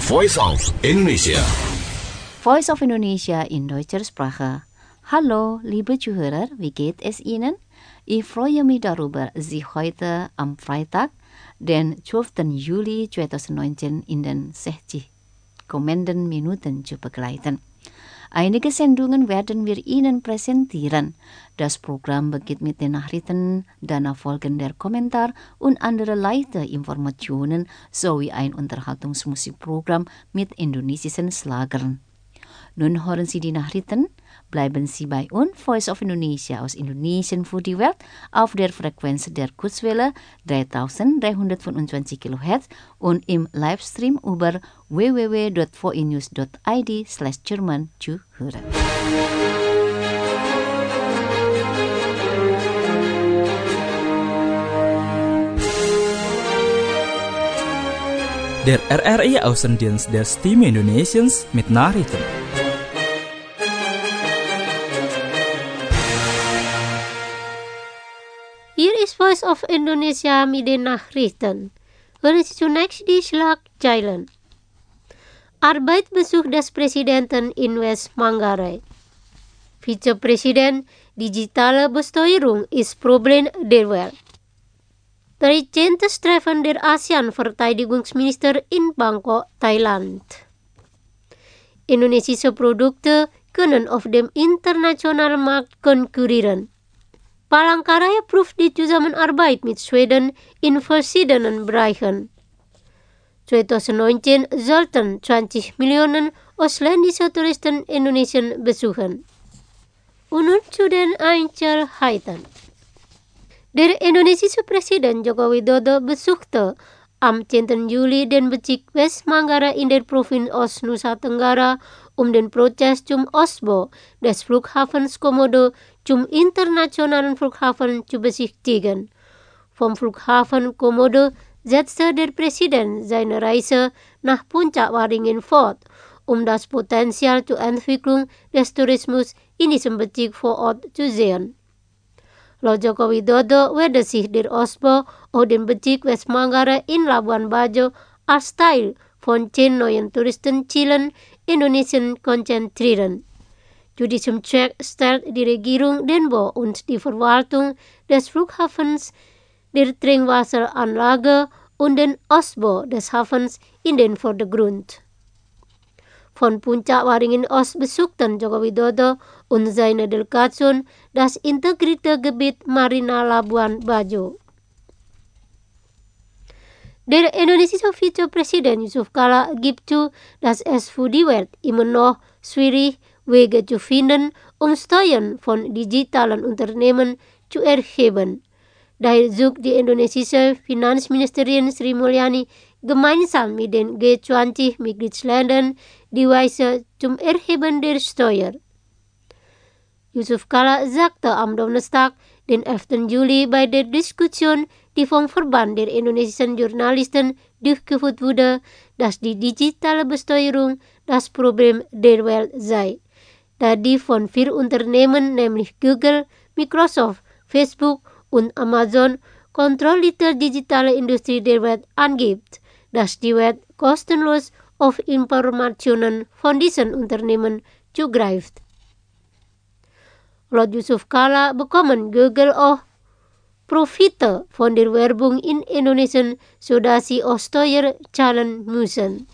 Voice of Indonesia. Voice of Indonesia in deutscher Sprache. Hallo, liebe Zuhörer, wie geht es Ihnen? Ich freue mich darüber, Sie heute am Freitag, den 12. Juli 2019 in den 60 kommenden Minuten zu begleiten. Einige Sendungen werden wir Ihnen präsentieren. Das Programm beginnt mit den Nachrichten, danach folgen der Kommentar und andere leichte Informationen sowie ein Unterhaltungsmusikprogramm mit indonesischen Schlagern. Nun hören Sie die Nachrichten. Bleiben Sie bei uns, Voice of Indonesia aus Indonesien für die Welt, auf der Frequenz der Kurzwelle 3325 kHz und im Livestream über www.voinews.id/German zu hören. Der RRI-Außendienst der Stimme Indonesiens mit Nachrichten. Hier is Voice of Indonesia mit den Nachrichten. Hören Sie zunächst die Schlagzeilen. Arbeitsbesuch des Präsidenten in West Manggarai. Vizepräsident, digitale Besteuerung ist Problem der Welt. 13. Treffen der ASEAN-Verteidigungsminister in Bangkok, Thailand. Indonesische Produkte können auf dem internationalen Markt konkurrieren. Palangkaraya prüft die Zusammenarbeit mit Schweden in verschiedenen Bereichen. 2019 sollten 20 Millionen ausländische Touristen Indonesien besuchen. Und nun zu den Einzelheiten. Der indonesische Präsident Joko Widodo besuchte am 10. Juli den Bezirk West Manggarai in der Provinz Ost Nusa Tenggara, den Prozess zum Ausbau des Flughafens Komodo zum internationalen Flughafen zu besichtigen. Vom Flughafen Komodo setzte der Präsident seine Reise nach Puncak Waringin fort, das Potenzial zur Entwicklung des Tourismus in diesem Bezirk vor Ort zu sehen. Laut Joko Widodo werde sich der Ausbau auf dem Bezirk West Manggarai in Labuan Bajo als Teil von 10 neuen Touristenzielen Indonesien konzentrieren. Zu diesem Zweck stellt die Regierung den Bau und die Verwaltung des Flughafens, der Trinkwasseranlage und den Ausbau des Hafens in den Vordergrund. Von Puncak Waringin Ost besuchten Joko Widodo und seine Delegation das integrierte Gebiet Marina Labuan Bajo. Der indonesische Vizepräsident Yusuf Kala gibt zu, dass es für die Welt immer noch schwierig Wege zu finden, Steuern von digitalen Unternehmen zu erheben. Daher sucht die indonesische Finanzministerin Sri Mulyani gemeinsam mit den G20-Mitgliedsländern die Weise zum Erheben der Steuer. Yusuf Kala sagte am Donnerstag, den 11. Juli, bei der Diskussion, die vom Verband der indonesischen Journalisten durchgeführt wurde, dass die digitale Besteuerung das Problem der Welt sei, da die von 4 Unternehmen, nämlich Google, Microsoft, Facebook und Amazon, kontrollierte digitale Industrie der Welt angibt, dass die Welt kostenlos auf Informationen von diesen Unternehmen zugreift. Laut Yusuf Kala bekommen Google auch Profite von der Werbung in Indonesien, sodass sie auch Steuer zahlen müssen.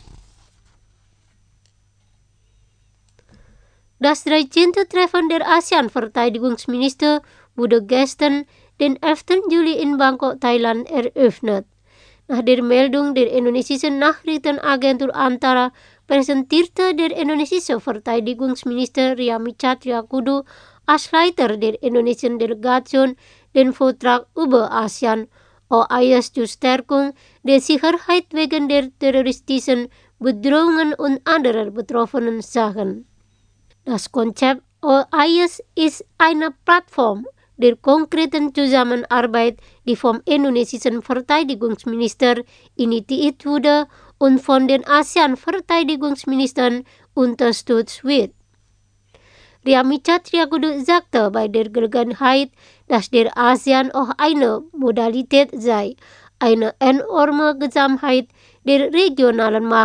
Das 13. Treffen der ASEAN-Verteidigungsminister wurde gestern, den 11. Juli in Bangkok, Thailand, eröffnet. Nach der Meldung der indonesischen Nachrichtenagentur Antara präsentierte der indonesische Verteidigungsminister Ria Michat Triakudu als Leiter der indonesischen Delegation den Vortrag über ASEAN OIS zur Stärkung der Sicherheit wegen der terroristischen Bedrohungen und anderer betroffenen Sachen. Das Konzept OIS ist eine Plattform der konkreten Zusammenarbeit, die vom indonesischen Verteidigungsminister initiiert wurde und von den ASEAN-Verteidigungsministern unterstützt wird. Ria Michat Triakudu sagte bei der Gelegenheit, dass der ASEAN auch eine Modalität sei, eine enorme Gesamtheit der regionalen Macht,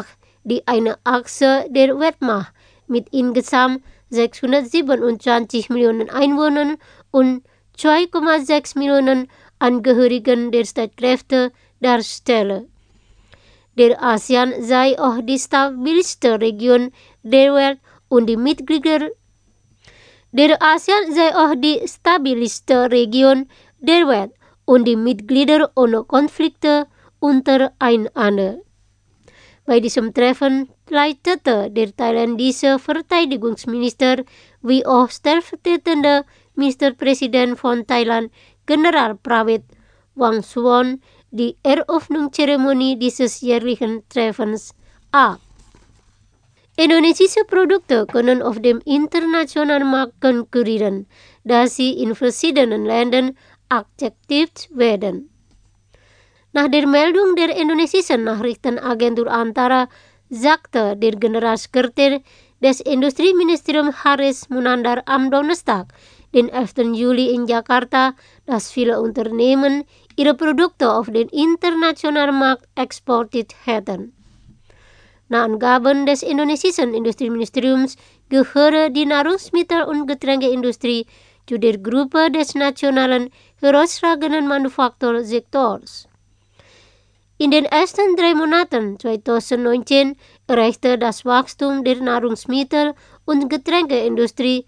die eine Achse der Weltmacht mit insgesamt 627 Millionen Einwohnern und 2,6 Millionen Angehörigen der Streitkräfte darstelle. Der ASEAN sei auch die stabilste Region der Welt und die Mitglieder Der ASEAN sei auch die stabilste Region der Welt und die Mitglieder ohne Konflikte untereinander. Bei diesem Treffen leitete der thailändische Verteidigungsminister wie auch stellvertretende Ministerpräsident von Thailand, General Prawit Wongsuwon, die Eröffnungszeremonie dieses jährlichen Treffens ab. Indonesische Produkte können auf dem internationalen Markt konkurrieren, da sie in verschiedenen Ländern akzeptiert werden. Nach der Meldung der indonesischen Nachrichtenagentur Antara sagte der Generalsekretär des Industrieministeriums Haris Munandar am Donnerstag, den 11. Juli in Jakarta, dass viele Unternehmen ihre Produkte auf den internationalen Markt exportiert hätten. Nach Angaben des indonesischen Industrieministeriums gehöre die Nahrungsmittel- und Getränkeindustrie zu der Gruppe des nationalen herausragenden Manufaktursektors. In den ersten 3 Monaten 2019 erreichte das Wachstum der Nahrungsmittel- und Getränkeindustrie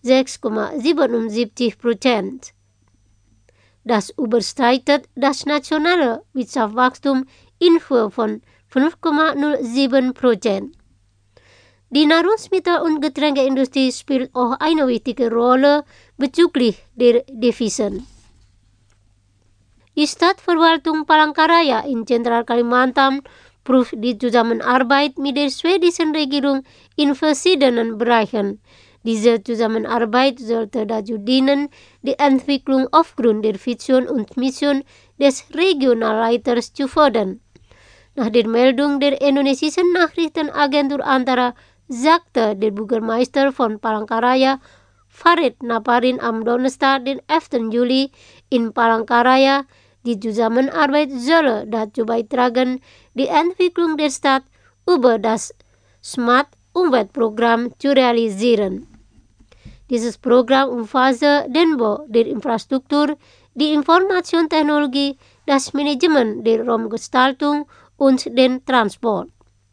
6,77%. Das überstreitet das nationale Wirtschaftswachstum in Höhe von 5,07%. Die Nahrungsmittel- und Getränkeindustrie spielt auch eine wichtige Rolle bezüglich der Devisen. Die Stadtverwaltung Palangkaraya in Zentral Kalimantan prüft die Zusammenarbeit mit der schwedischen Regierung in verschiedenen Bereichen. Diese Zusammenarbeit sollte dazu dienen, die Entwicklung aufgrund der Vision und Mission des Regionalleiters zu fördern. Nach der Meldung der indonesischen Nachrichtenagentur Antara sagte der Bürgermeister von Palangkaraya, Farid Naparin, am Donnerstag, den 11. Juli in Palangkaraya, die Zusammenarbeit solle dazu beitragen, die Entwicklung der Stadt über das Smart Umweltprogramm zu realisieren. Dieses Programm umfasste den Bau der Infrastruktur, die Informationstechnologie, das Management der Raumgestaltung und den Transport.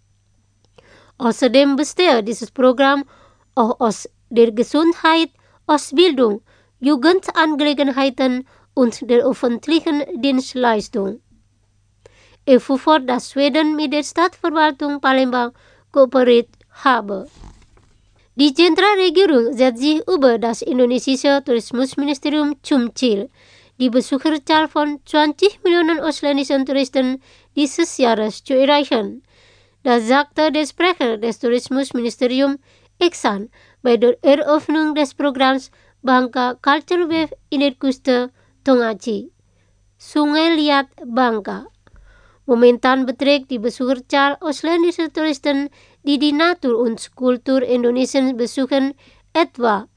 Außerdem bestehe dieses Programm auch aus der Gesundheit, Ausbildung, Jugendangelegenheiten und der öffentlichen Dienstleistung. Er fuhr fort, dass Schweden mit der Stadtverwaltung Palembang kooperiert habe. Die Zentralregierung setzt sich über das indonesische Tourismusministerium zum Ziel, die Besucherzahl von 20 Millionen ausländischen Touristen dieses Jahres zu erreichen. Das sagte der Sprecher des Tourismusministeriums Iksan bei der Eröffnung des Programms Bangka Culture Wave in der Küste Tongaci, Sungai Liat Bangka. Momentan beträgt die Besucherzahl ausländischer Touristen, die die Natur und Kultur Indonesiens besuchen, etwa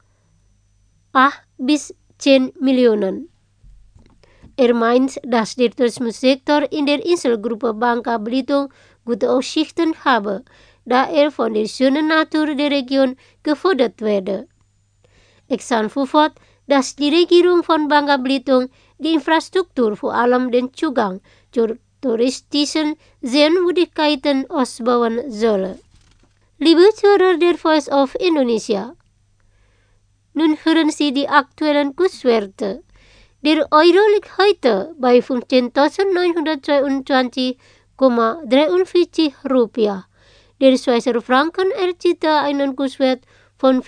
8 bis 10 Millionen. Er meint, dass der Tourismussektor in der Inselgruppe Bangka Belitung gute Aussichten habe, da er von der schönen Natur der Region gefördert werde. Iksan fuhr fort, dass die Regierung von Bangka Belitung die Infrastruktur, vor allem den Zugang zur touristischen Sehenswürdigkeiten ausbauen solle. Liebe Zuhörer der Voice of Indonesia, nun hören Sie die aktuellen Kurswerte. Der Euro liegt heute bei 15.922,43 Rupiah. Der Schweizer Franken erzielte einen Kurswert von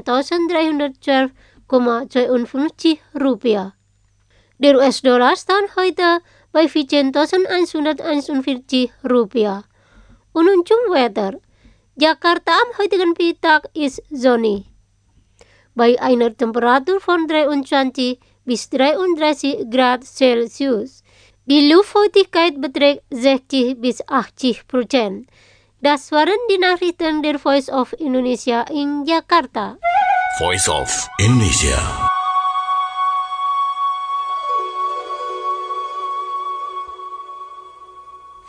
14.312,52 Rupiah. Der US-Dollar stand heute bei 14.141 Rupiah. Und nun zum Wetter. Jakarta am heutigen Tag ist sonnig. Bei einer Temperatur von 23 bis 33 Grad Celsius. Die Luftfeuchtigkeit beträgt 60 bis 80%. Das waren die Nachrichten der Voice of Indonesia in Jakarta. Voice of Indonesia.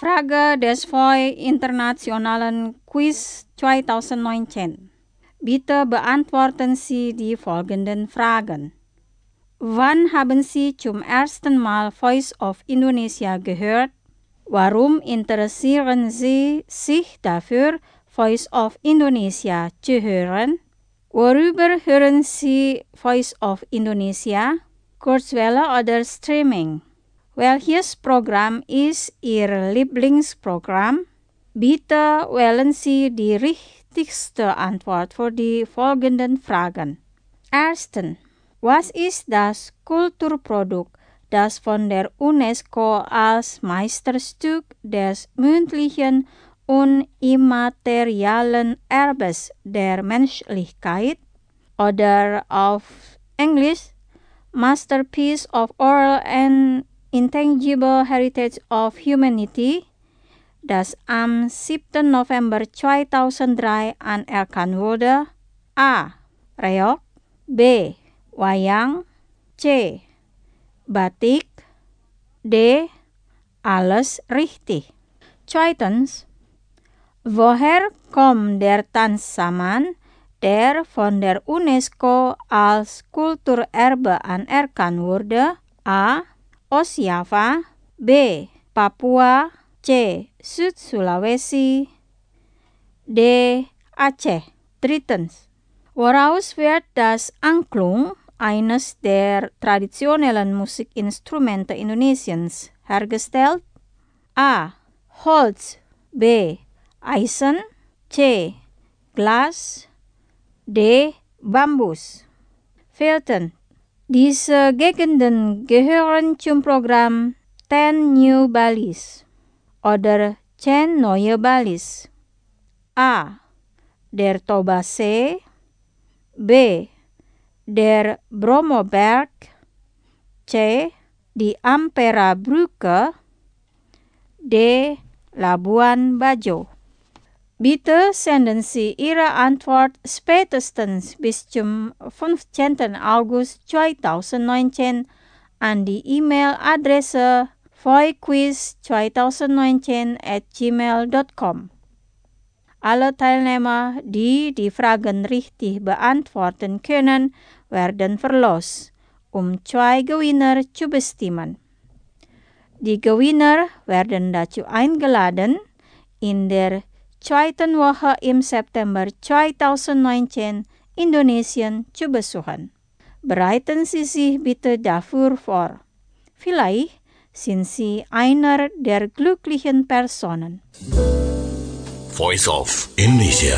Frage des internationalen Quiz 2019. Bitte beantworten Sie die folgenden Fragen. Wann haben Sie zum ersten Mal Voice of Indonesia gehört? Warum interessieren Sie sich dafür, Voice of Indonesia zu hören? Worüber hören Sie Voice of Indonesia? Kurzwelle oder Streaming? Welches Programm ist Ihr Lieblingsprogramm? Bitte wählen Sie die richtigste Antwort für die folgenden Fragen. Erstens. Was ist das Kulturprodukt, das von der UNESCO als Meisterstück des mündlichen und immateriellen Erbes der Menschlichkeit oder auf Englisch Masterpiece of Oral and Intangible Heritage of Humanity, das am 7. November 2003 anerkannt wurde? A. Reog. B. Wayang. C. Batik. D. Alles richtig. Zweitens. Woher kommt der Tanzsaman, der von der UNESCO als Kulturerbe anerkannt wurde? A. Osjava. B. Papua. C. Süd-Sulawesi. D. Aceh. Drittens. Woraus wird das Angklung, eines der traditionellen Musikinstrumente Indonesiens, hergestellt? A. Holz. B. Eisen. C. Glas. D. Bambus. Viertens. Diese Gegenden gehören zum Programm 10 New Balis oder 10 Neue Balis. A. Der Tobasee. B. Der Bromoberg. C. Die Ampera-Brücke. D. Labuan Bajo. Bitte senden Sie Ihre Antwort spätestens bis zum 15. August 2019 an die E-Mail-Adresse voiquiz2019@gmail.com. Alle Teilnehmer, die die Fragen richtig beantworten können, werden verlost, um 2 Gewinner zu bestimmen. Die Gewinner werden dazu eingeladen, in der zweiten Woche im September 2019 Indonesien zu besuchen. Bereiten Sie sich bitte dafür vor. Vielleicht sind Sie einer der glücklichen Personen. Voice of Indonesia.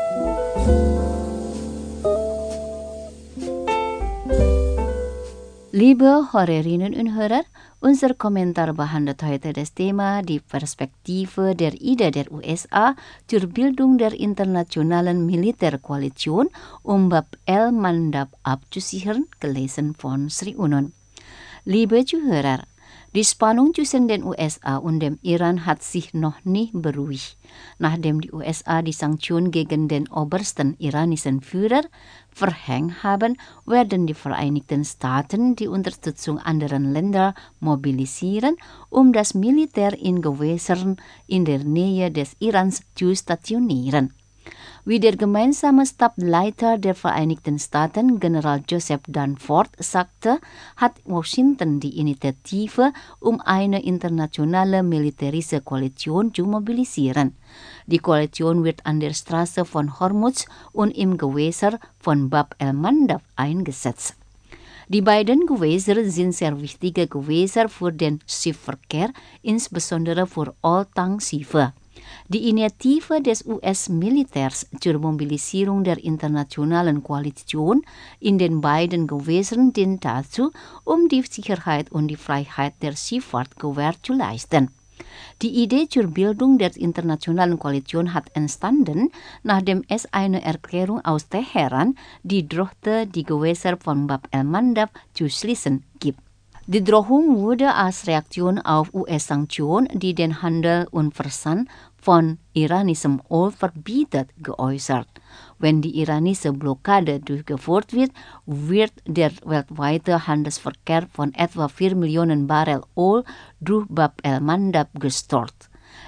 Liebe Hörerinnen und Hörer, unser Kommentar behandelt heute das Thema die Perspektive der Idee der USA zur Bildung der internationalen Militärkoalition, um Bab el-Mandab abzusichern, gelesen von Sri Unon. Liebe Zuhörer, die Spannung zwischen den USA und dem Iran hat sich noch nicht beruhigt. Nachdem die USA die Sanktionen gegen den obersten iranischen Führer verhängt haben, werden die Vereinigten Staaten die Unterstützung anderer Länder mobilisieren, um das Militär in Gewässern in der Nähe des Irans zu stationieren. Wie der gemeinsame Stabsleiter der Vereinigten Staaten, General Joseph Dunford, sagte, hat Washington die Initiative, um eine internationale militärische Koalition zu mobilisieren. Die Koalition wird an der Straße von Hormuz und im Gewässer von Bab el-Mandab eingesetzt. Die beiden Gewässer sind sehr wichtige Gewässer für den Schiffsverkehr, insbesondere für Old-Tang-Schiffe. Die Initiative des US-Militärs zur Mobilisierung der internationalen Koalition in den beiden Gewässern dient dazu, um die Sicherheit und die Freiheit der Schifffahrt Gewähr zu leisten. Die Idee zur Bildung der internationalen Koalition hat entstanden, nachdem es eine Erklärung aus Teheran, die drohte, die Gewässer von Bab el-Mandab zu schließen, gibt. Die Drohung wurde als Reaktion auf US-Sanktionen, die den Handel und Versand von iranischem Öl verbietet, geäußert. Wenn die iranische Blockade durchgeführt wird, wird der weltweite Handelsverkehr von etwa 4 Millionen Barrel Öl durch Bab el-Mandab gestört.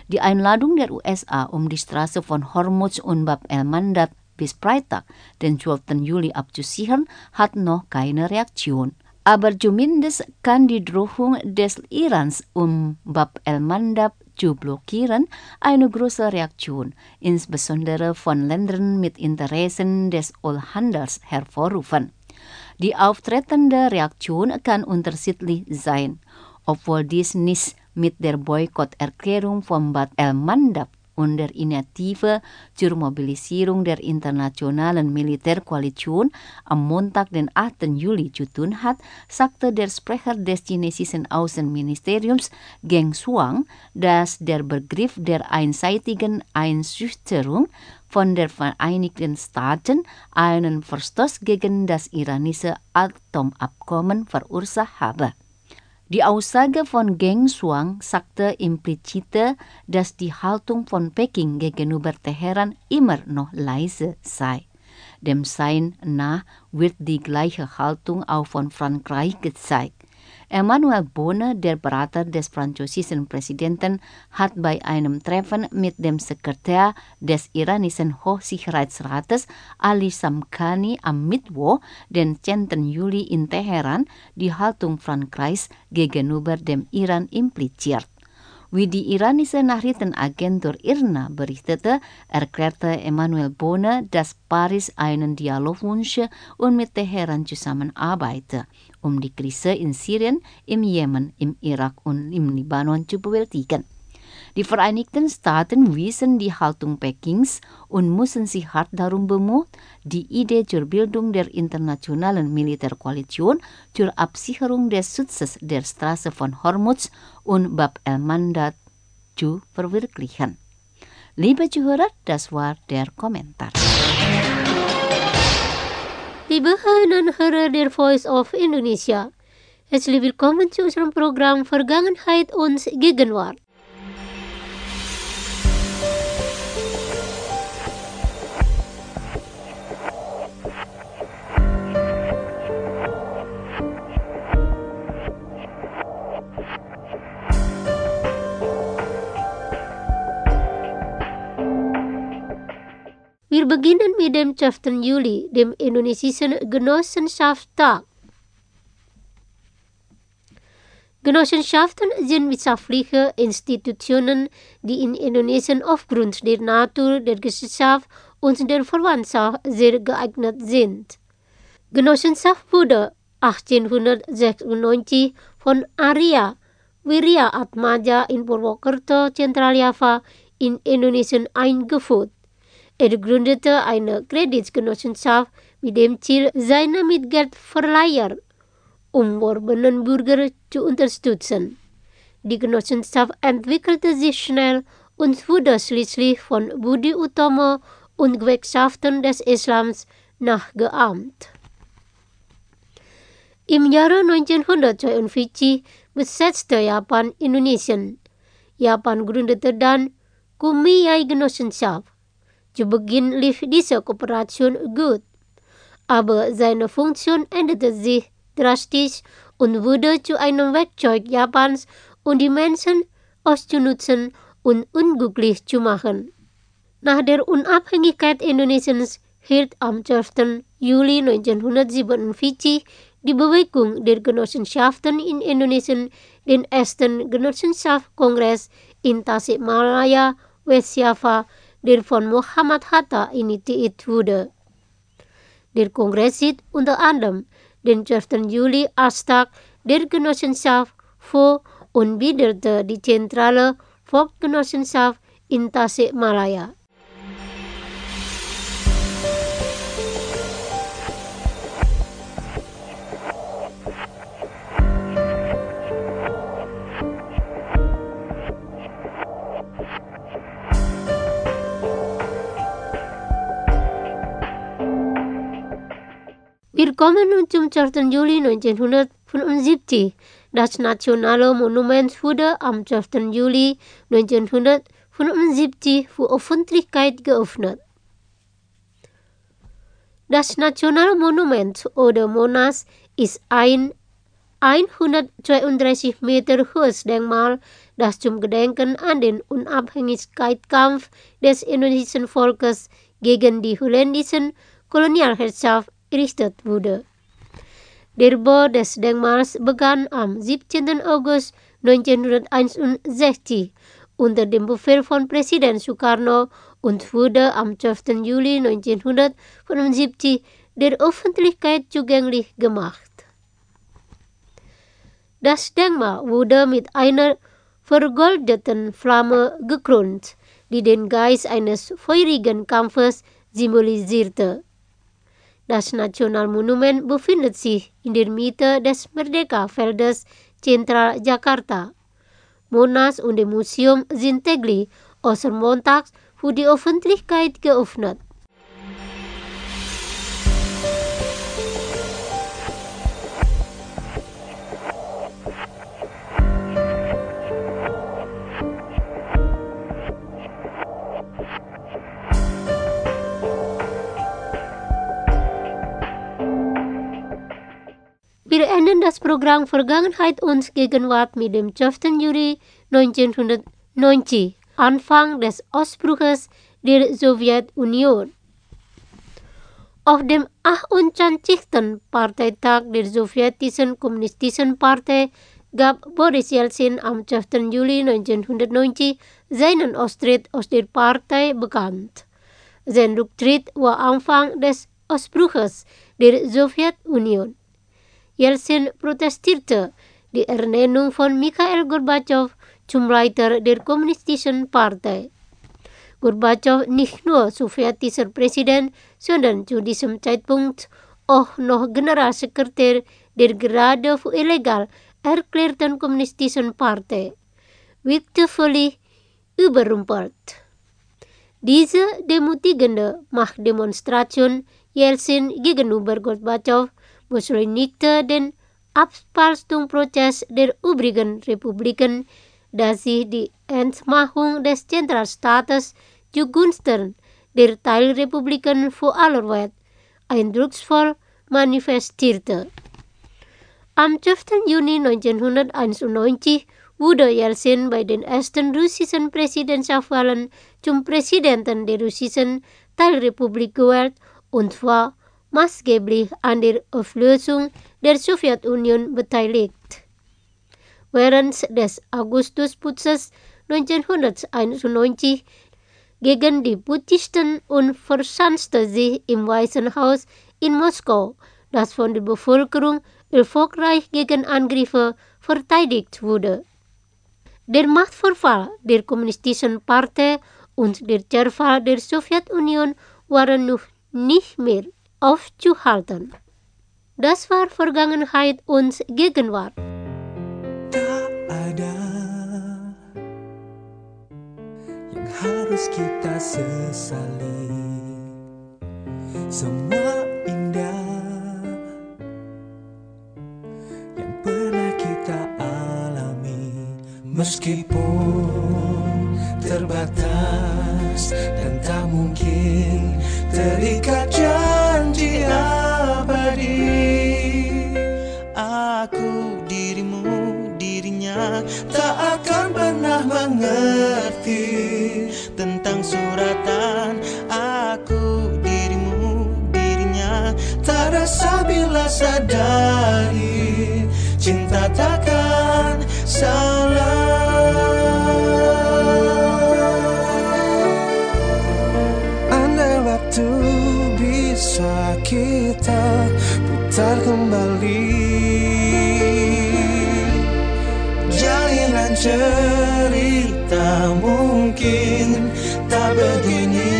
Die Einladung der USA, die Straße von Hormuz und Bab el-Mandab bis Freitag, den 12. Juli abzusichern, hat noch keine Reaktion. Aber zumindest kann die Drohung des Irans, Bab el-Mandab zu blockieren, eine große Reaktion, insbesondere von Ländern mit Interessen des Ölhandels, hervorrufen. Die auftretende Reaktion kann unterschiedlich sein, obwohl dies nicht mit der Boykotterklärung von Bab el-Mandab und der Initiative zur Mobilisierung der internationalen Militärkoalition am Montag, den 8. Juli zu tun hat, sagte der Sprecher des chinesischen Außenministeriums Geng Shuang, dass der Begriff der einseitigen Einschüchterung von der Vereinigten Staaten einen Verstoß gegen das iranische Atomabkommen verursacht habe. Die Aussage von Geng Shuang sagte implizit, dass die Haltung von Peking gegenüber Teheran immer noch leise sei. Dem Sein nach wird die gleiche Haltung auch von Frankreich gezeigt. Emmanuel Bonne, der Berater des französischen Präsidenten, hat bei einem Treffen mit dem Sekretär des iranischen Hochsicherheitsrates Ali Samkhani am Mittwoch, den 10. Juli in Teheran, die Haltung Frankreichs gegenüber dem Iran impliziert. Wie die iranische Nachrichtenagentur IRNA berichtete, erklärte Emmanuel Bonne, dass Paris einen Dialog wünsche und mit Teheran zusammenarbeite, die Krise in Syrien, im Jemen, im Irak und im Libanon zu bewältigen. Die Vereinigten Staaten wissen die Haltung Pekings und müssen sich hart darum bemühen, die Idee zur Bildung der internationalen Militärkoalition zur Absicherung des Schutzes der Straße von Hormuz und Bab el-Mandab zu verwirklichen. Liebe Zuhörer, das war der Kommentar. Liebe Hörerinnen und Hörer der Voice of Indonesia, herzlich willkommen zu unserem Programm Vergangenheit und Gegenwart. Wir beginnen mit dem 12. Juli, dem indonesischen Genossenschaftstag. Genossenschaften sind wirtschaftliche Institutionen, die in Indonesien aufgrund der Natur der Gesellschaft und der Verwandtschaft sehr geeignet sind. Genossenschaft wurde 1896 von Arya Wirya Atmaja in Purwokerto, Zentraljava in Indonesien eingeführt. Er gründete eine Kreditgenossenschaft mit dem Ziel, seine Mitgeldverleiher umworbenen Bürger zu unterstützen. Die Genossenschaft entwickelte sich schnell und wurde schließlich von Budi Utomo und Gewerkschaften des Islams nachgeahmt. Im Jahre 1942 besetzte Japan Indonesien. Japan gründete dann Kumeyaay-Genossenschaft. Zu Beginn lief diese Kooperation gut, aber seine Funktion änderte sich drastisch und wurde zu einem Werkzeug Japans, um die Menschen auszunutzen und unglücklich zu machen. Nach der Unabhängigkeit Indonesiens hielt am 12. Juli 1947 die Bewegung der Genossenschaften in Indonesien den ersten Genossenschaftskongress in Tasikmalaya, Westjava, der von Muhammad Hatta initiiert wurde. Der Kongress sieht unter anderem den 12. Juli als Tag der Genossenschaft vor und bildete die zentrale Volksgenossenschaft in Tasikmalaya. Wir kommen nun zum 12. Juli 1975. Das nationale Monument wurde am 12. Juli 1975 für Öffentlichkeit geöffnet. Das nationale Monument oder Monas ist ein 132 Meter hohes Denkmal, das zum Gedenken an den Unabhängigkeitskampf des indonesischen Volkes gegen die holländischen Kolonialherrschaft errichtet wurde. Der Bau des Denkmals begann am 17. August 1961 unter dem Befehl von Präsident Sukarno und wurde am 12. Juli 1975 der Öffentlichkeit zugänglich gemacht. Das Denkmal wurde mit einer vergoldeten Flamme gekrönt, die den Geist eines feurigen Kampfes symbolisierte. Das Nationalmonument befindet sich in der Mitte des Merdeka-Feldes zentral Jakarta. Monas und das Museum sind täglich außer montags für die Öffentlichkeit geöffnet. Wir enden das Programm Vergangenheit und Gegenwart mit dem 12. Juli 1990, Anfang des Ausbruches der Sowjetunion. Auf dem 28. Parteitag der Sowjetischen Kommunistischen Partei gab Boris Jelzin am 12. Juli 1990 seinen Austritt aus der Partei bekannt. Sein Rücktritt war Anfang des Ausbruches der Sowjetunion. Jelzin protestierte die Ernennung von Mikhail Gorbatschow zum Leiter der Kommunistischen Partei. Gorbatschow, nicht nur sowjetischer Präsident, sondern zu diesem Zeitpunkt auch noch Generalsekretär der gerade für illegal erklärten Kommunistischen Partei, wirkte völlig überrumpelt. Diese demutigende Machtdemonstration Jelzin gegenüber Gorbatschow beschleunigte den Abspaltungsprozess der übrigen Republiken, da sich die Entmachtung des Zentralstaates zugunsten der Teilrepubliken vor aller Welt eindrucksvoll manifestierte. Am 12. Juni 1991 wurde Jelzin bei den ersten russischen Präsidentschaftswahlen zum Präsidenten der russischen Teilrepublik gewählt und war maßgeblich an der Auflösung der Sowjetunion beteiligt. Während des Augustusputzes 1991 gegen die Putschisten und verschanzte sich im Weißen Haus in Moskau, das von der Bevölkerung erfolgreich gegen Angriffe verteidigt wurde. Der Machtverfall der Kommunistischen Partei und der Zerfall der Sowjetunion waren noch nicht mehr aufzuhalten. Das war Vergangenheit und Gegenwart. Tak ada yang harus kita sesali, semua indah yang pernah kita alami, meskipun terbatas dan tak mungkin terikat janji abadi. Aku, dirimu, dirinya tak akan pernah mengerti tentang suratan. Aku, dirimu, dirinya tak rasa bila sadari cinta takkan salah. Andai waktu bisa kita putar kembali, jalinan cerita mungkin tak begini.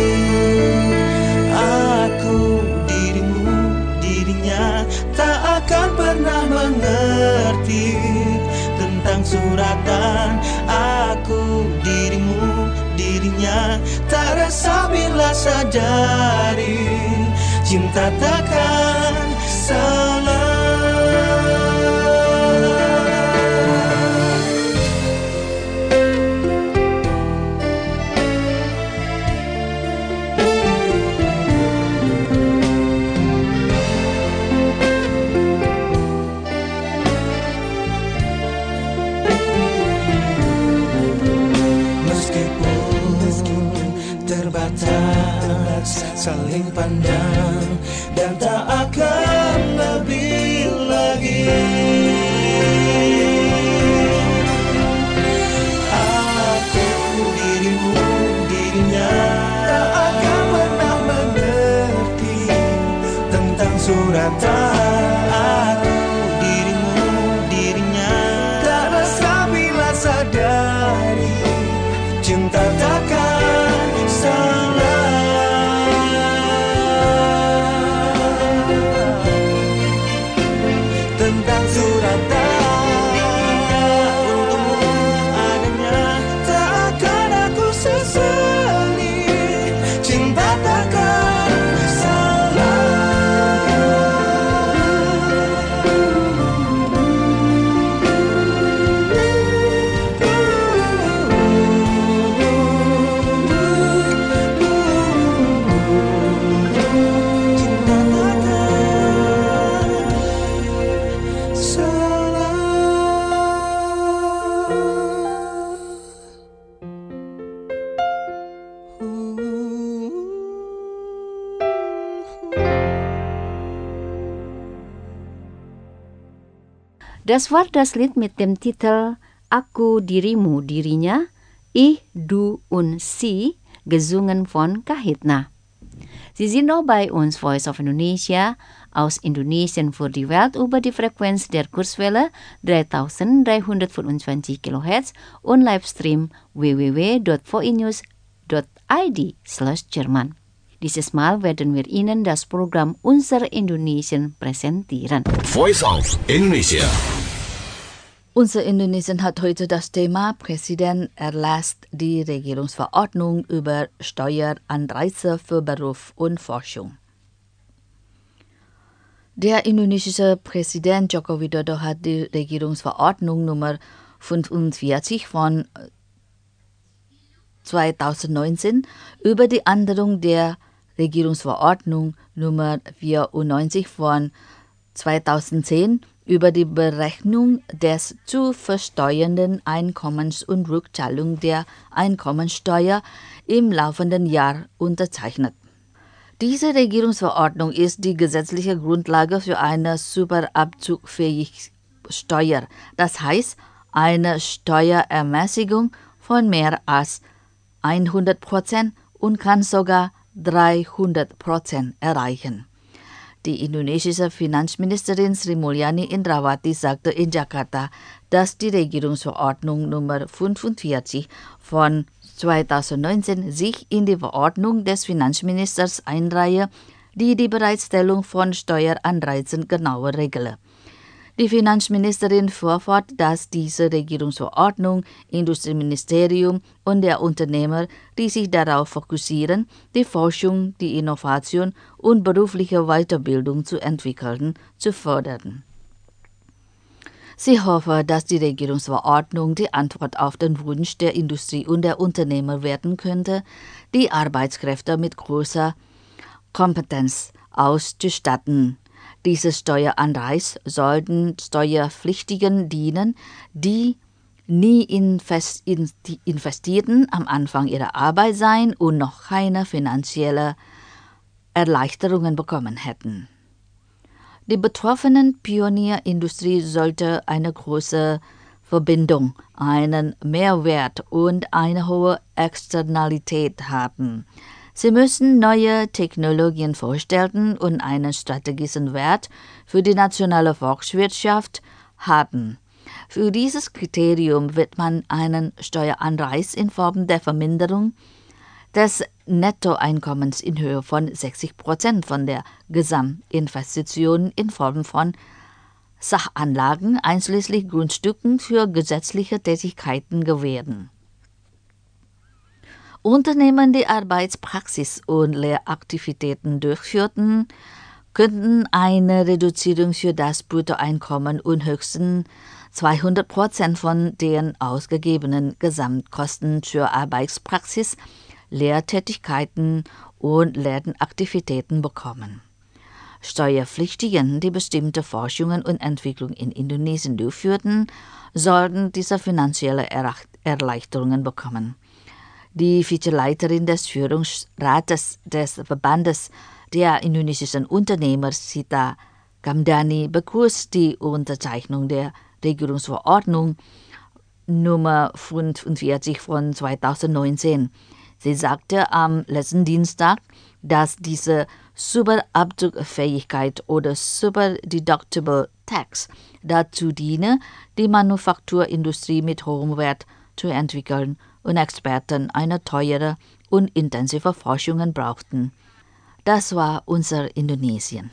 Aku, dirimu, dirinya tak akan pernah mengerti tentang suratan. Aku, dirimu, dirinya tak rasa bila sadari cinta takkan salah. saling pandang dan tak akan lebih lagi. Aku, dirimu, dirinya tak akan pernah mengerti tentang suratan. Aku, dirimu, dirinya tak rasa bila sadari cinta takkan salah. Tentang suratan untukmu adanya tak akan aku sesali. Cinta takkan Das war das Lied mit dem Titel Aku, Dirimu, Dirinya, Ich, Du und Sie, gesungen von Kahitna. Sie sind noch bei uns, Voice of Indonesia, aus Indonesien für die Welt über die Frequenz der Kurzwelle 3325 kHz und Livestream www.voinews.id/German. Dieses Mal werden wir Ihnen das Programm Unser Indonesien präsentieren. Voice of Indonesia. Unser Indonesien hat heute das Thema Präsident erlasst die Regierungsverordnung über Steueranreize für Beruf und Forschung. Der indonesische Präsident Joko Widodo hat die Regierungsverordnung Nummer 45 von 2019 über die Änderung der Regierungsverordnung Nummer 94 von 2010 über die Berechnung des zu versteuernden Einkommens und Rückzahlung der Einkommensteuer im laufenden Jahr unterzeichnet. Diese Regierungsverordnung ist die gesetzliche Grundlage für eine superabzugfähige Steuer, das heißt eine Steuerermäßigung von mehr als 100% und kann sogar 300% erreichen. Die indonesische Finanzministerin Sri Mulyani Indrawati sagte in Jakarta, dass die Regierungsverordnung Nummer 45 von 2019 sich in die Verordnung des Finanzministers einreihe, die die Bereitstellung von Steueranreizen genauer regle. Die Finanzministerin fuhr fort, dass diese Regierungsverordnung Industrieministerium und der Unternehmer, die sich darauf fokussieren, die Forschung, die Innovation und berufliche Weiterbildung zu entwickeln, zu fördern. Sie hoffe, dass die Regierungsverordnung die Antwort auf den Wunsch der Industrie und der Unternehmer werden könnte, die Arbeitskräfte mit großer Kompetenz auszustatten. Diese Steueranreize sollten Steuerpflichtigen dienen, die nie investierten am Anfang ihrer Arbeit sein und noch keine finanzielle Erleichterungen bekommen hätten. Die betroffenen Pionierindustrie sollte eine große Verbindung, einen Mehrwert und eine hohe Externalität haben. Sie müssen neue Technologien vorstellen und einen strategischen Wert für die nationale Volkswirtschaft haben. Für dieses Kriterium wird man einen Steueranreiz in Form der Verminderung des Nettoeinkommens in Höhe von 60% von der Gesamtinvestition in Form von Sachanlagen einschließlich Grundstücken für gesetzliche Tätigkeiten gewähren. Unternehmen, die Arbeitspraxis und Lehraktivitäten durchführten, könnten eine Reduzierung für das Bruttoeinkommen um höchstens 200% von den ausgegebenen Gesamtkosten für Arbeitspraxis, Lehrtätigkeiten und Lernaktivitäten bekommen. Steuerpflichtigen, die bestimmte Forschungen und Entwicklung in Indonesien durchführten, sollten diese finanzielle Erleichterungen bekommen. die Vizeleiterin des Führungsrates des Verbandes der indonesischen Unternehmer Sita Kamdani begrüßt die Unterzeichnung der Regierungsverordnung Nummer 45 von 2019. Sie sagte am letzten Dienstag, dass diese Superabzugfähigkeit oder Super-Deductible Tax dazu diene, die Manufakturindustrie mit hohem Wert zu entwickeln und Experten eine teure und intensive Forschungen brauchten. Das war unser Indonesien.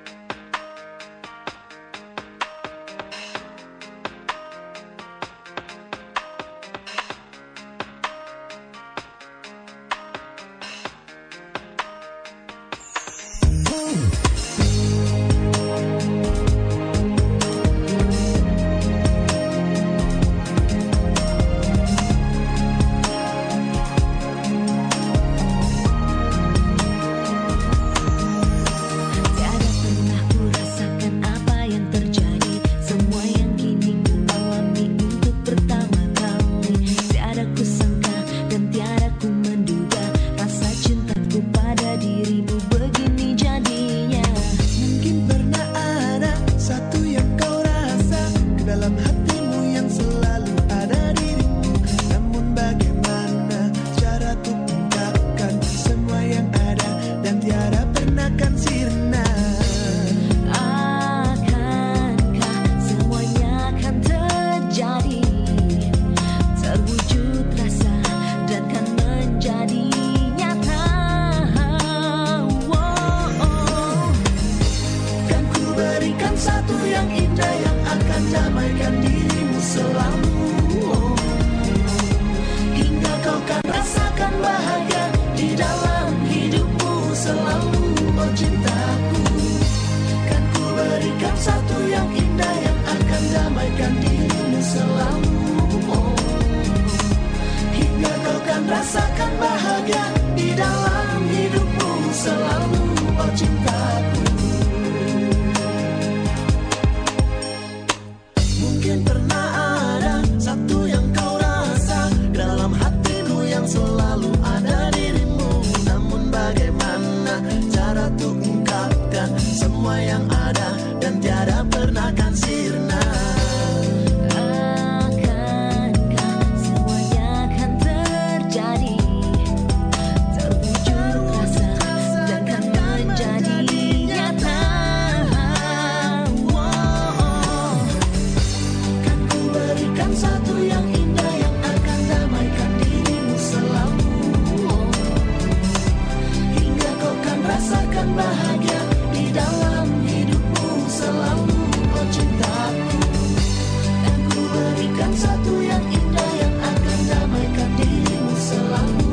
Rasakan bahagia di dalam hidupmu selalu, oh cintaku. Mungkin pernah ada satu yang kau rasa dalam hatimu yang selalu ada dirimu. Namun bagaimana cara untuk ungkapkan semua yang ada dan tiada pernah kan sirna. Bahagia di dalam hidupmu selalu, oh cintaku. Dan ku berikan satu yang indah yang akan damaikan dirimu selalu,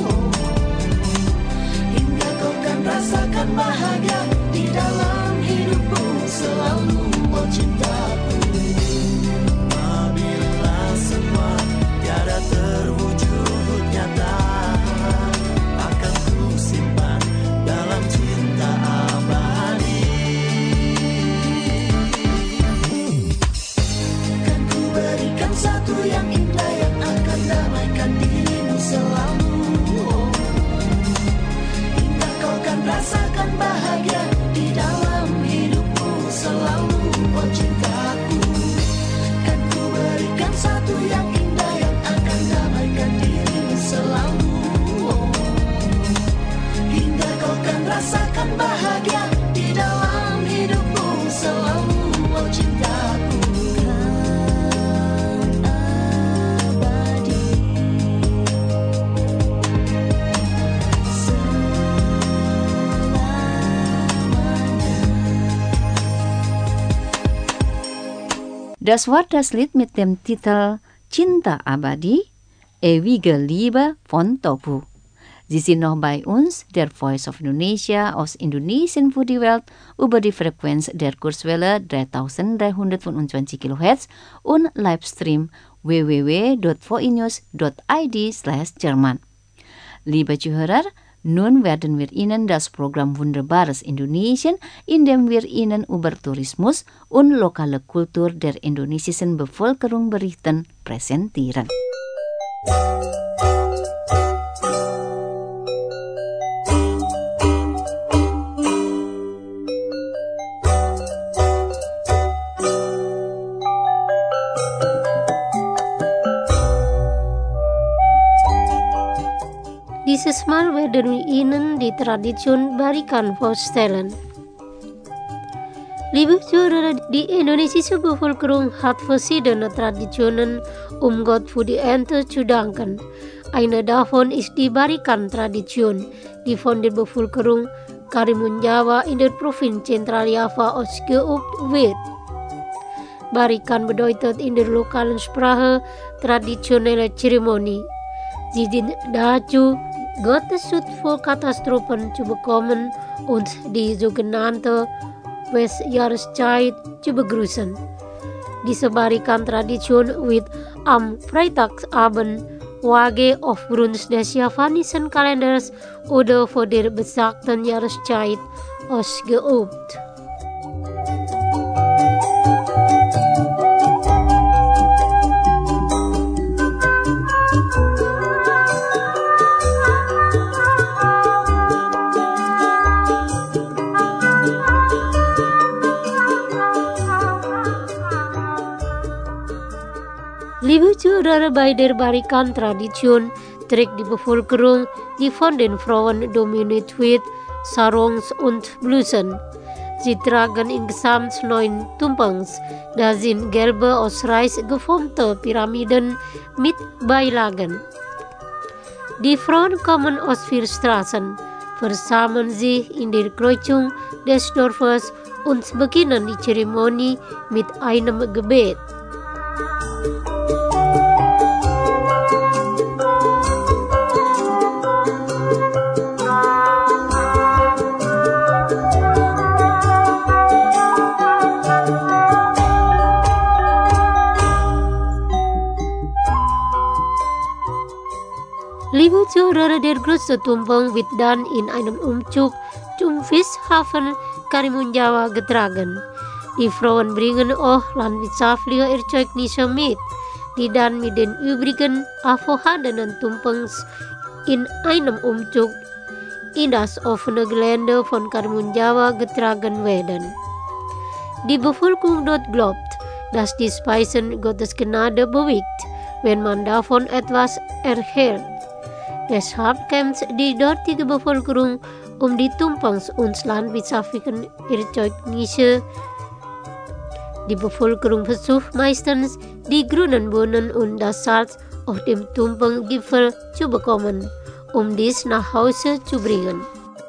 hingga kau kan rasakan bahagia di dalam hidupmu selalu, oh cintaku. Apabila semua tiada terwujud nyata, akan ku simpan dalam cinta abadi. Kan ku berikan satu yang indah yang akan damaikan dirimu selalu, hingga kau kan rasakan bahagia di dalam hidupmu selalu, oh cintaku. Kan ku berikan satu yang indah yang akan damaikan dirimu selalu, hingga kau kan rasakan bahagia di dalam hidupmu selalu, oh cintaku. Kan abadi selamanya. Das war das Lied mit dem Titel Cinta Abadi, Ewige Liebe von Topu. Sie sind noch bei uns, der Voice of Indonesia aus Indonesien für die Welt, über die Frequenz der Kurzwelle 3325 kHz und Livestream www.voinews.id/German. Liebe Zuhörer, nun werden wir Ihnen das Programm Wunderbares Indonesien, in dem wir Ihnen über Tourismus und lokale Kultur der indonesischen Bevölkerung berichten, präsentieren. Dieses Mal werden wir Ihnen die Tradition barikan vorstellen. Liebe Zuhörer, die indonesische Bevölkerung hat verschiedene Traditionen, Gott für die Ernte zu danken. Eine davon ist die Barikan-Tradition, die von der Bevölkerung Karimun Jawa in der Provinz Zentraljava ausgeübt wird. Barikan bedeutet in der lokalen Sprache traditionelle Zeremonie. Sie dient dazu, Gottes Schutz vor Katastrophen zu bekommen und die sogenannte Westjahreszeit zu begrüßen. Diese Barikan-Tradition wird am Freitagsabend Wage aufgrund des javanischen Kalenders oder vor der besagten Jahreszeit ausgeübt. Liebe Zuhörer, bei der Barikan-Tradition trägt die Bevölkerung, die von den Frauen dominiert wird, Sarongs und Blusen. Sie tragen insgesamt 9 Tumpangs. Das sind gelbe, aus Reis geformte Pyramiden mit Beilagen. Die Frauen kommen aus 4 Straßen, versammeln sich in der Kreuzung des Dorfes und beginnen die Zeremonie mit einem Gebet. Liebe Zuhörer, der größte Tumpeng wird dann in einem Umzug zum Fischhafen Karimun Jawa getragen. Die Frauen bringen auch landwirtschaftliche Erzeugnisse mit, die dann mit den übrigen vorhandenen Tumpengs in einem Umzug in das offene Gelände von Karimun Jawa getragen werden. Die Bevölkerung dort glaubt, dass die Speisen Gottes Gnade bewirkt, wenn man davon etwas erhält. Deshalb kämpft die dortige Bevölkerung um die Tumpengs und landwirtschaftlichen Erzeugnisse. Die Bevölkerung versucht meistens, die grünen Bohnen und das Salz auf dem Tumpenggipfel zu bekommen, um dies nach Hause zu bringen.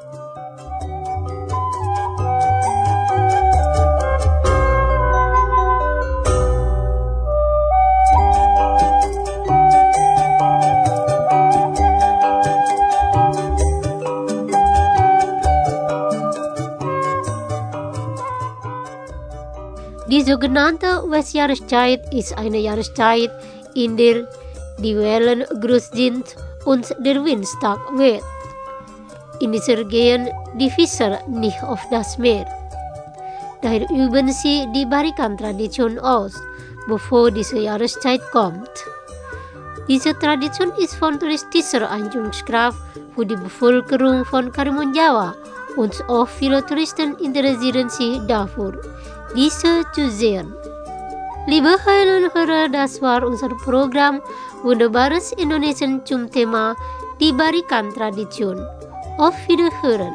Die sogenannte Westjahreszeit ist eine Jahreszeit, in der die Wellen groß sind und der Wind stark wird. In dieser gehen die Fischer nicht auf das Meer. Daher üben sie die Barikan-Tradition aus, bevor diese Jahreszeit kommt. Diese Tradition ist von touristischer Einzugskraft für die Bevölkerung von Karimun Jawa und auch viele Touristen interessieren sich dafür, diese zu sehen. Liebe Hörerinnen und Hörer, das war unser Programm Wunderbares Indonesien zum Thema die Barikan-Tradition. Auf Wiederhören.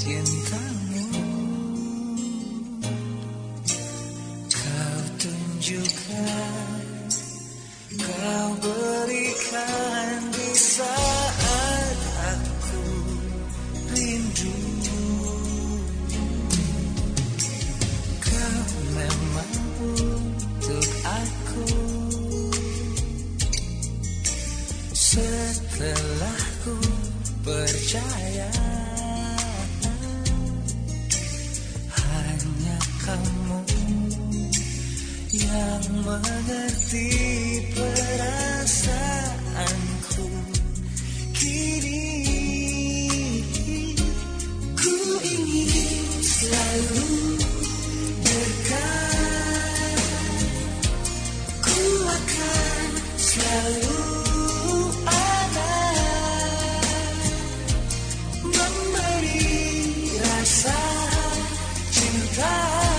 cintamu. Kau tunjukkan, kau berikan di saat aku rindu. Kau memang untuk aku. Setelah ku percaya, hanya kamu yang mengerti perasaanku. Kini ku ingin selalu dekat. Ku akan selalu ada, memberi rasa cinta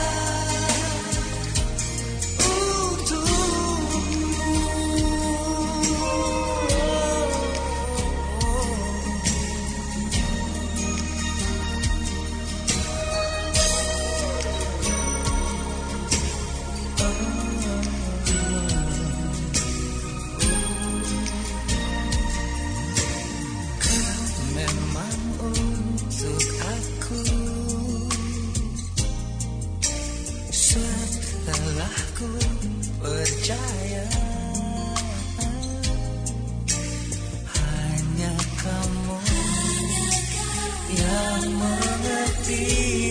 percaya, hanya kamu yang mengerti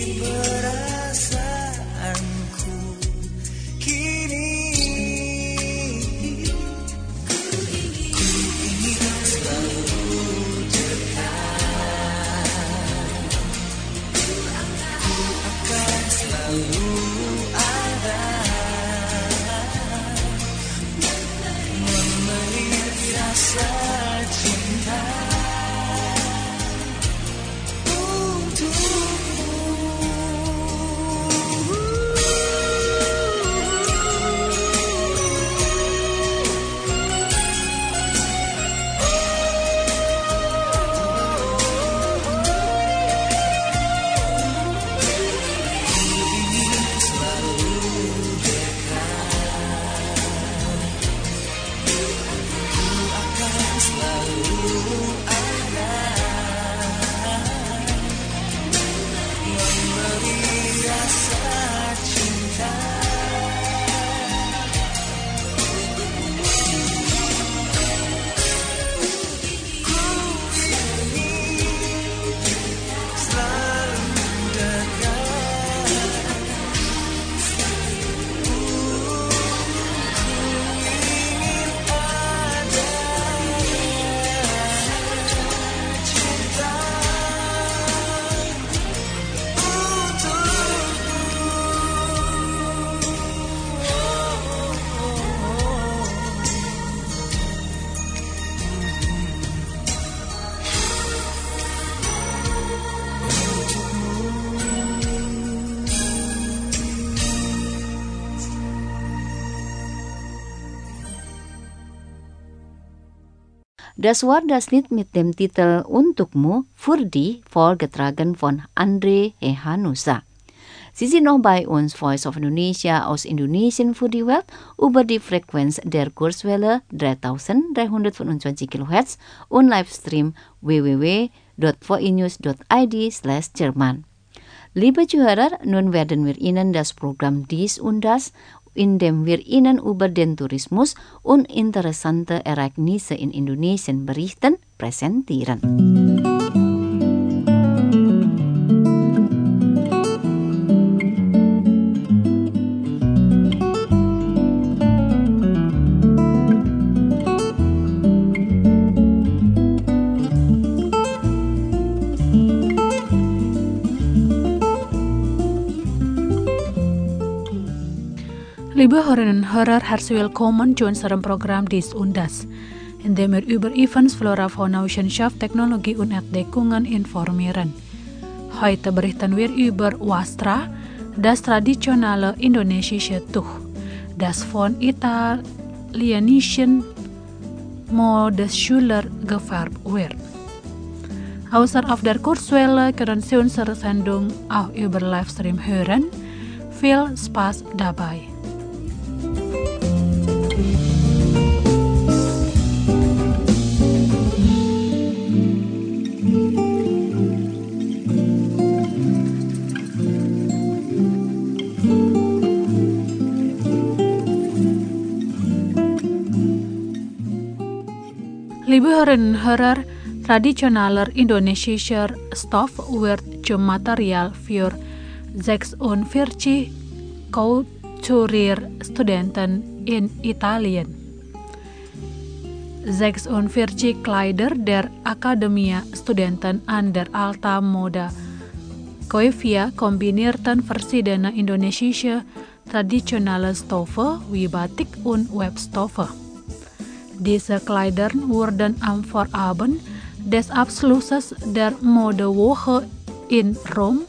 perasaanku. Kini ku ingin selalu dekat. Ku akan selalu ada, rasa cinta Das war das Lied mit dem Titel Untukmu für die vorgetragen von Andre Hehanusa. Sie sind noch bei uns, Voice of Indonesia aus Indonesien für die Welt, über die Frequenz der Kurzwelle 3325 kHz und Livestream www.voinews.id/Jerman. Liebe Zuhörer, nun werden wir Ihnen das Programm Dies und Das, in dem wir Ihnen über den Tourismus und interessante Ereignisse in Indonesien berichten, präsentieren. Liebe Hörerinnen und Hörer, herzlich willkommen zu unserem Programm Dies und Das, in dem wir über Events, Flora, Fauna, Wissenschaft, Technologie und Entdeckungen informieren. Heute berichten wir über Wastra, das traditionelle indonesische Tuch, das von italienischen Modeschüler gefärbt wird. Außer auf der Kurzwelle können Sie unsere Sendung auch über Livestream hören. Viel Spaß dabei. Liebe Hörerinnen und Hörer, traditioneller indonesischer Stoff wird zum Material für 46 Couturierstudenten in Italien. 46 Kleider der Accademia Studenten an der Alta Moda Coiffia kombinierten verschiedene indonesische traditionelle Stoffe wie Batik und Webstoffe. Diese Kleider wurden am Vorabend des Abschlusses der Modewoche in Rom,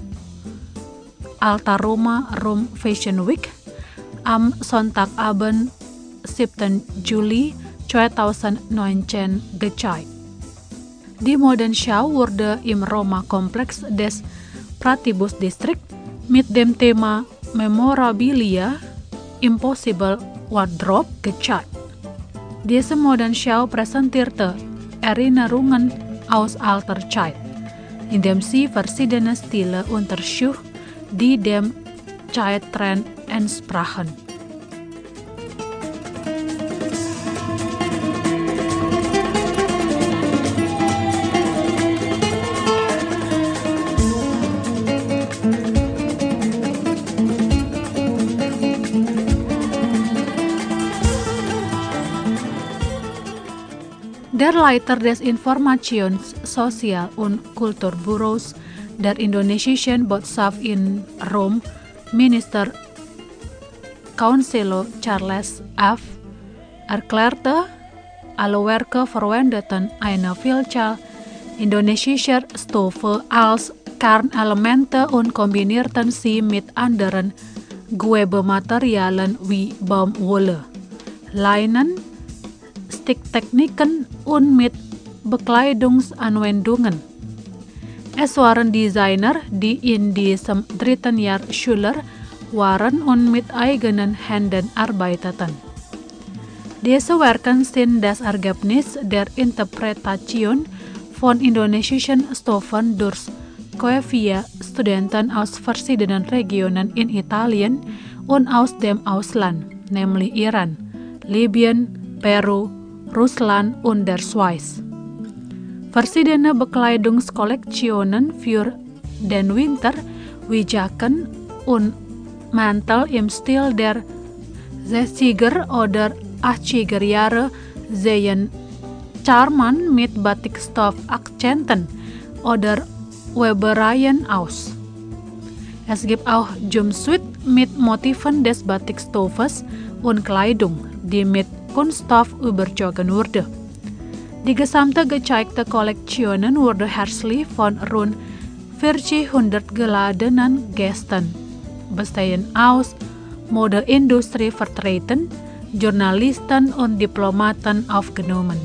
Alta Roma Rome Fashion Week, am Sonntagabend 7. Juli 2019 gezeigt. Die Modenschau wurde im Roma-Komplex des Pratibus-Distrikt mit dem Thema Memorabilia Impossible Wardrobe gezeigt. Diese Modenschau präsentierte Erinnerungen aus alter Zeit, indem sie verschiedene Stile untersucht, die dem Zeittrend entsprachen. Der Leiter des Informations-, Sozial- und Kulturbüros der indonesischen Botschaft in Rom, Minister Councelo Charles F., erklärte, alle Werke verwendeten eine Vielzahl indonesischer Stoffe als Kernelemente und kombinierten sie mit anderen Gewebematerialien wie Baumwolle, Leinen, Sticktechniken und mit Bekleidungsanwendungen. Es waren Designer, die in diesem dritten Jahr Schüler waren und mit eigenen Händen arbeiteten. Diese Werke sind das Ergebnis der Interpretation von indonesischen Stoffen durch Coiffia-Studenten aus verschiedenen Regionen in Italien und aus dem Ausland, nämlich Iran, Libyen, Peru, Russland und der Schweiz. Verschiedene Bekleidungskollektionen für den Winter wie Jacken und Mantel im Stil der 60er oder 80er Jahre sehen charmant mit Batikstoff-Akzenten oder Webereien aus. Es gibt auch Jumpsuit mit Motiven des Batikstoffes und Kleidung, die mit Kunststoff überzogen wurde. Die gesamte gezeigte Kollektionen wurde herzlich von rund 400 geladenen Gästen, bestehend aus Modeindustrievertretern, Journalisten und Diplomaten aufgenommen.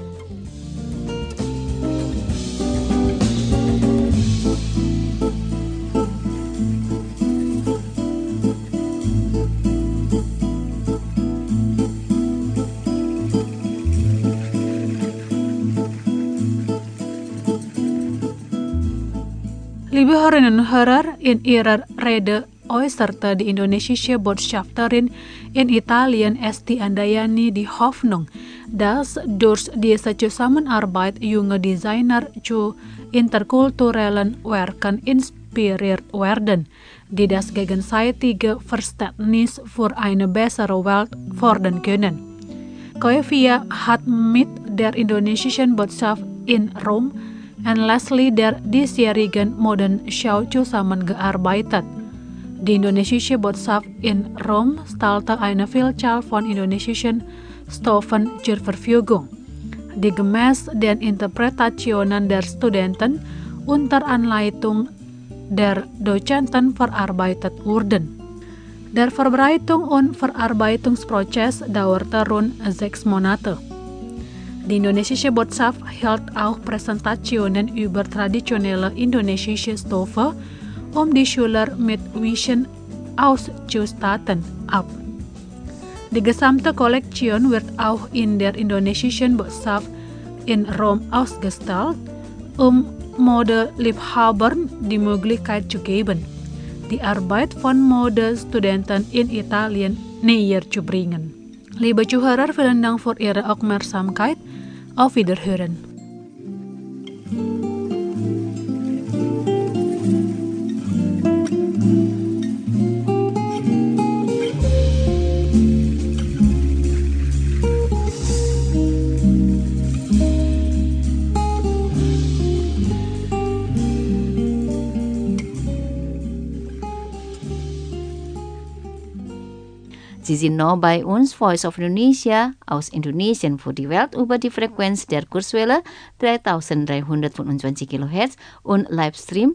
Liebe Hörerinnen und Hörer, in ihrer Rede äußerte die indonesische Botschafterin in Italien Esti Andayani die Hoffnung, dass durch diese Zusammenarbeit junge Designer zu interkulturellen Werken inspiriert werden, die das gegenseitige Verständnis für eine bessere Welt fordern können. Coiffia hat mit der indonesischen Botschaft in Rom anlässlich der diesjährigen Modenschau zusammengearbeitet. Die indonesische Botschaft in Rom stellte eine Vielzahl von indonesischen Stoffen zur Verfügung, die gemäß den Interpretationen der Studenten unter Anleitung der Dozenten verarbeitet wurden. Der Verbreitung- und Verarbeitungsprozess dauerte rund 6 Monate. Die indonesische Botschaft hält auch Präsentationen über traditionelle indonesische Stoffe, die Schüler mit Wissen auszustatten, ab. Die gesamte Kollektion wird auch in der indonesischen Botschaft in Rom ausgestellt, Modeliebhabern die Möglichkeit zu geben, die Arbeit von Modestudenten in Italien näher zu bringen. Liebe Zuhörer, vielen Dank für Ihre Aufmerksamkeit. Auf Wiederhören. Sie sind noch bei uns, Voice of Indonesia, aus Indonesien für die Welt über die Frequenz der Kurzwelle 3325 kHz und Livestream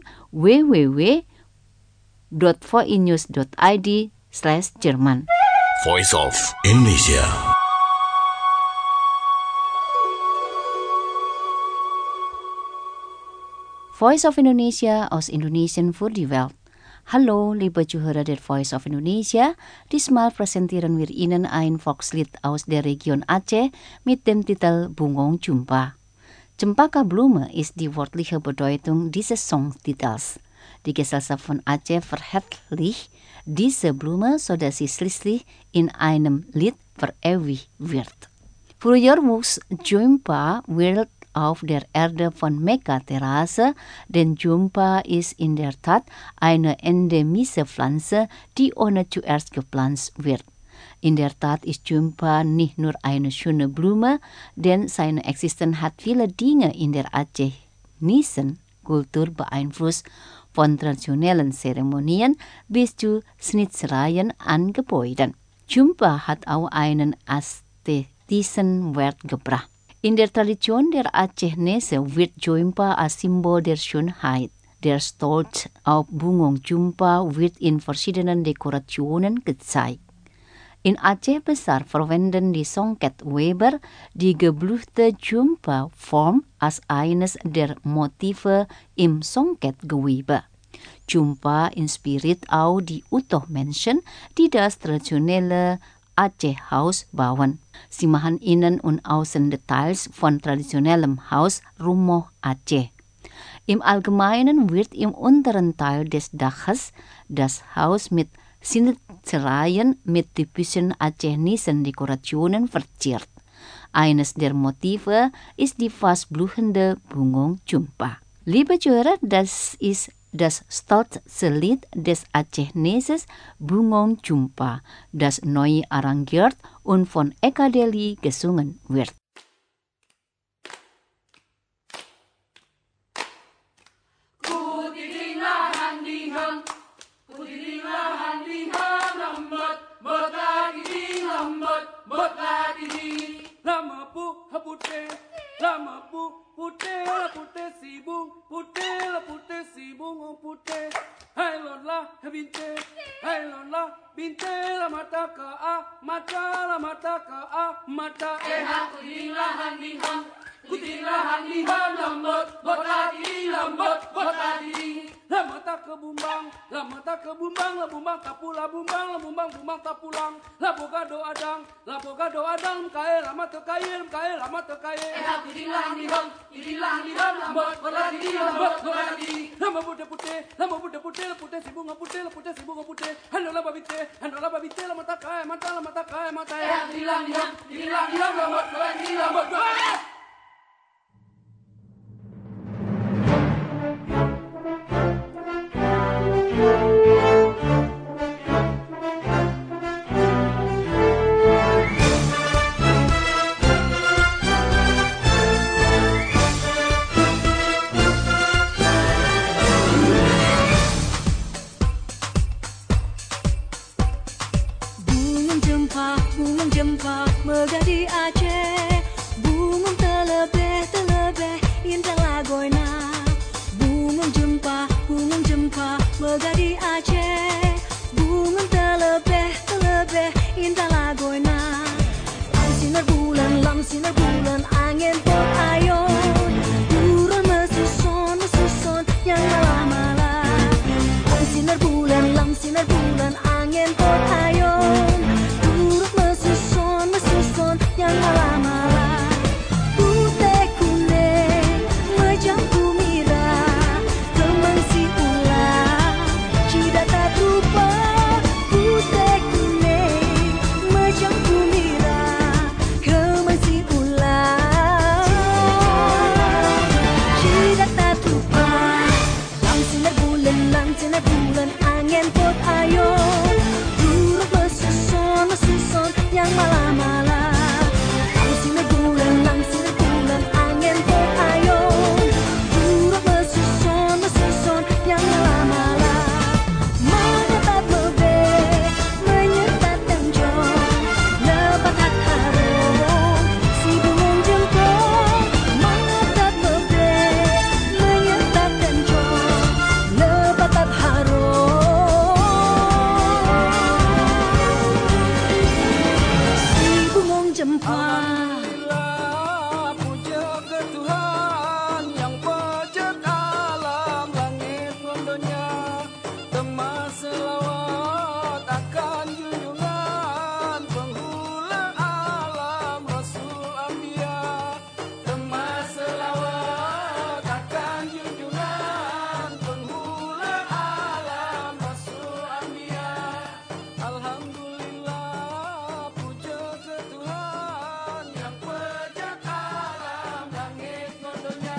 www.voinews.id/Jerman. Voice of Indonesia. Voice of Indonesia aus Indonesien für die Welt. Hallo, liebe Zuhörer der Voice of Indonesia. Diesmal präsentieren wir Ihnen ein Volkslied aus der Region Aceh mit dem Titel Bungong Jumpa. Cempaka-Blume ist die wörtliche Bedeutung dieses Songtitels. Die Gesellschaft von Aceh verherrlicht diese Blume, sodass sie schließlich in einem Lied verewigt wird. Früher wuchs Jumpa wild auf der Erde von Mekka-Terrasse, denn Jumpa ist in der Tat eine endemische Pflanze, die ohne zuerst gepflanzt wird. In der Tat ist Jumpa nicht nur eine schöne Blume, denn seine Existenz hat viele Dinge in der Aceh-Nisen Kultur beeinflusst, von traditionellen Zeremonien bis zu Schnitzereien an Gebäuden. Jumpa hat auch einen ästhetischen Wert gebracht. In der Tradition der Aceh-Nese wird Jumpa als Symbol der Schönheit. Der Stolz auf Bungong Jumpa wird in verschiedenen Dekorationen gezeigt. In Aceh Besar verwenden die Songket-Weber die geblühte Jumpa-Form als eines der Motive im Songket-Gewebe. Jumpa inspiriert auch die Utoh-Menschen, die das traditionelle Aceh-Haus bauen. Sie machen Innen- und Außendetails von traditionellem Haus Rumoh Aceh. Im Allgemeinen wird im unteren Teil des Daches das Haus mit Schnitzereien mit typischen Aceh-Nisen-Dekorationen verziert. Eines der Motive ist die fast blühende Bungong Jumpa. Liebe Zuhörer, das ist das stolze Lied des Aceh-Neses Bungong Jumpa, das neu arrangiert und von Eka Deli gesungen wird. Lama putih la putih si bungong putih. Hai lola binte la mata ka la mata kutilahan dihan lambot botati la mata ke bumbang la bumbang tapula bumbang tapulang la boga do adang kae la mata kae kutilahan dihan lambot botati lama putih si bunga putih hanola babite la mata kae kutilahan dihan lambot botati lambot. Bungong jempa megah di Aceh, bungong terlebih indah lagoina. Bungong jempa megah di Aceh, bungong terlebih indah lagoina. Lam sinar bulan angin angin pot ayon turun mesusun yang malam-malam lang sinar bulan angin pot ayon turun mesusun yang malam-malam putih kuning menjampu merah teman si ular tidak tak lupa putih kuning menjampu merah teman si ular tidak tak lupa lang sinar bulan angin pot ayon turut mesusun yang malam-malam lang sinar bulan angin pot ayon turut mesusun yang malam-malam menyertat lebih menyertat tanjung lebat harung si burung jempol menyertat lebih menyertat tanjung lebat harung si burung jempol. Alhamdulillah, puja ke Tuhan yang pejat alam langit gondonya. Temas selawat akan junjungan penghula alam Rasul Anbiya. Temas selawat akan junjungan penghula alam Rasul Anbiya. Alhamdulillah, puja ke Tuhan yang pejat alam langit gondonya.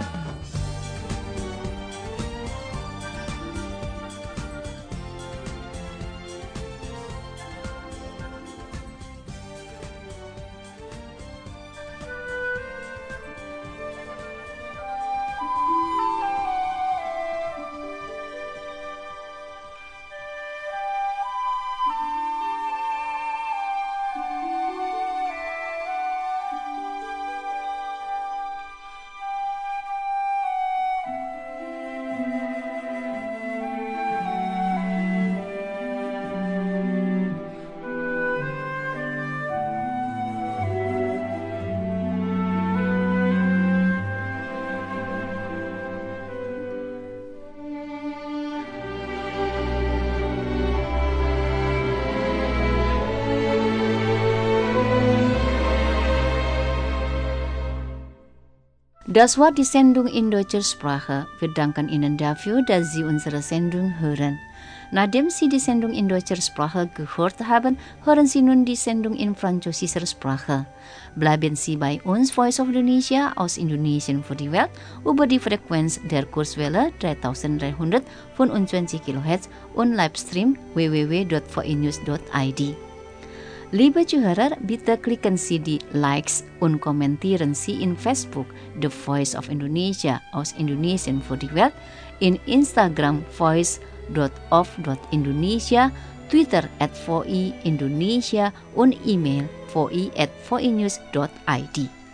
Das war die Sendung in deutscher Sprache. Wir danken Ihnen dafür, dass Sie unsere Sendung hören. Nachdem Sie die Sendung in deutscher Sprache gehört haben, hören Sie nun die Sendung in französischer Sprache. Bleiben Sie bei uns, Voice of Indonesia aus Indonesien für die Welt, über die Frequenz der Kurzwelle 3325 kHz und Livestream www.voinews.id. Liebe Zuhörer, bitte klicken Sie die Likes und kommentieren Sie in Facebook The Voice of Indonesia aus Indonesien für die Welt, in Instagram voice.of.indonesia, Twitter @voi Indonesia und E-Mail voi@voinews.id.